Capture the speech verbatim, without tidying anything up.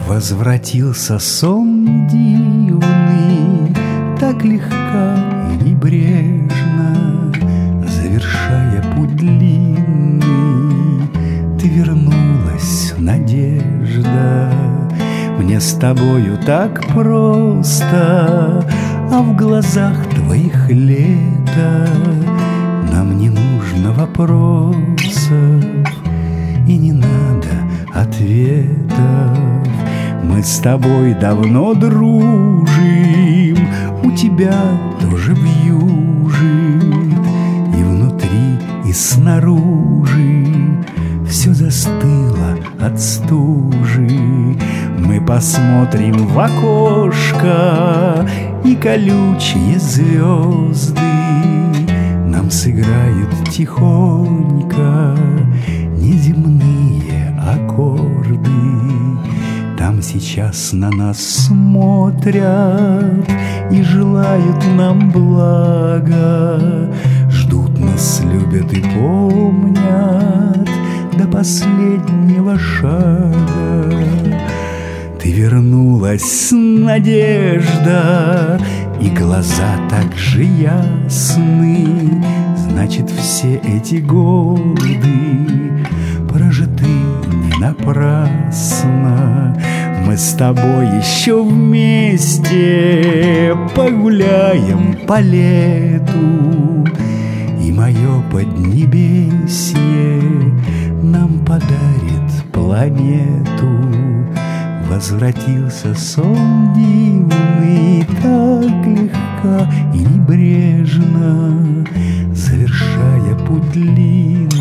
Возвратился сон дивный, так легко и небрежно, завершая путь длинный. Ты вернулась, надежда, мне с тобою так просто, а в глазах твоих лето. Нам не нужно вопросов и не надо ответов. Мы с тобой давно дружим, у тебя тоже вьюжит и внутри, и снаружи все застыло от стужи. Мы посмотрим в окошко, и колючие звезды нам сыграют тихонько неземные аккорды. Там сейчас на нас смотрят и желают нам блага, ждут нас, любят и помнят до последнего шага. Ты вернулась, надежда, и глаза так же ясны. Значит, все эти годы прожиты не напрасно. Мы с тобой еще вместе погуляем по лету, и мое поднебесье нам подарит планету. Возвратился сон дивный, так легко и небрежно, завершая путь длинный.